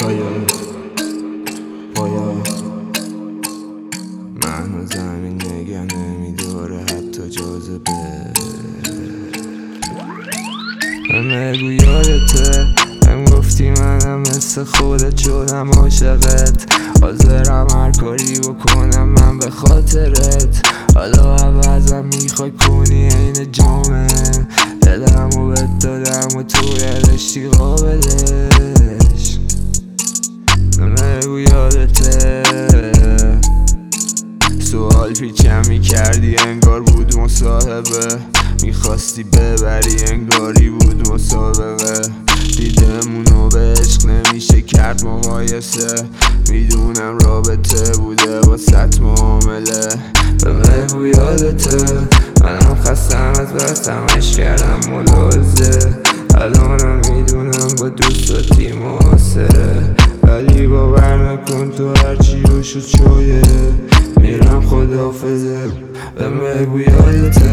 باید من و زمین نگه نمیداره حتی جاذبه. بگو یادته هم گفتی منم مثل خودت شدم عاشقت، حاضرم هر کاری بکنم من به خاطرت. حالا عوضم میخوای کنی عین جامه، دلمو بهت دادم و تو یادشی قابلش. بگو یادته سوال پیچم میکردی انگار بود مصاحبه، میخواستی ببری انگاری بود مسابقه. دیدمونو به عشق نمیشه کرد مقایسه، میدونم رابطه بوده واسط معامله. بگو یادته منم خستم از بستمش کردم ملاحظه، الانم میدونم با دوستاتی موثره، ولی باور نکن تو هرچی رو شد شویه میرم خداحافظه. بگو یادته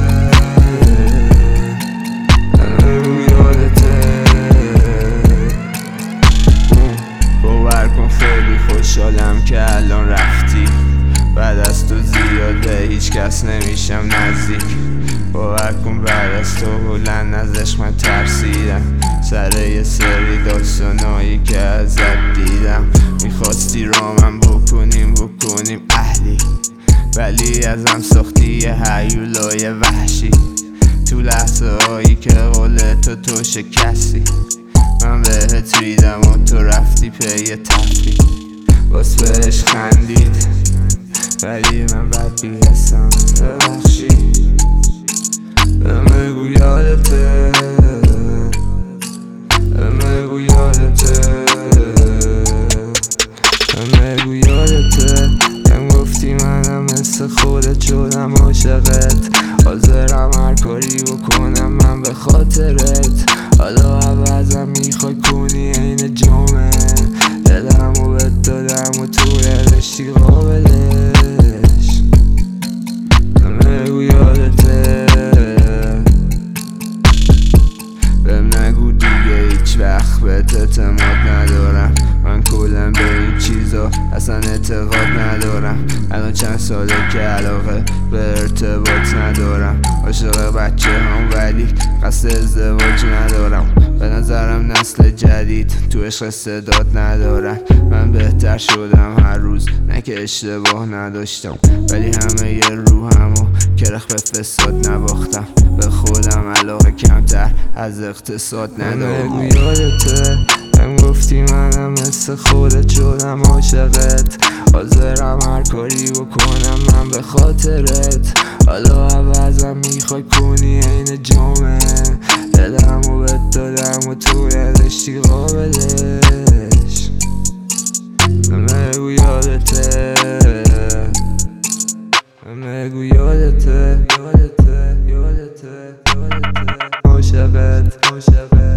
باور کن خیلی خوشحالم که الان رفتی، بعد از تو زیاده هیچ کس نمیشم نزدیک. باور کن بعد از تو بلند ازش من ترسیدم، سر یه سری داستانایی که ازت دیدم. میخواستی رامم بکنیم اهلی، ولی ازم ساختی یه هیولای وحشی. تو لحظه هایی که قول تو شکستی، من بهت ریدم و تو رفتی پی تفریح. باز بهش خندید ولی من بدبی هستم ببخشی. بگو یادته بگو یادته بگو یادته هم گفتی منم مثل خودت شدم عاشقت، حاضرم هر کاری بکنم من به خاطرت. حالا عوضم میخوای کنی عین جامه، دلمو بهت دادم و تو یادشی قابلش. بگو یادته بهم نگو دیگه هیچ وقت بهت اعتماد ندارم، من کلا به این چیزا اصلا اعتقاد ندارم. الان چند ساله که علاقه به ارتباط ندارم، عاشق بچه هم ولی قصد ازدواج ندارم. به نظرم نسل جدید تو عشق استعداد ندارم. من بهتر شدم هر روز نه که اشتباه نداشتم، ولی همه یه روحمو کرخ به فساد نباختم. به خودم علاقه کمتر از اقتصاد ندارم. بگو یادته هم گفتی منم مثل خودت شدم عاشقت، حاضرم هر کاری بکنم من به خاطرت. حالا عوضم میخوای کنی عین جامه، دلمو بهت دادم و تو یادشی قابلش. بگو یادته بگو یادته عاشقت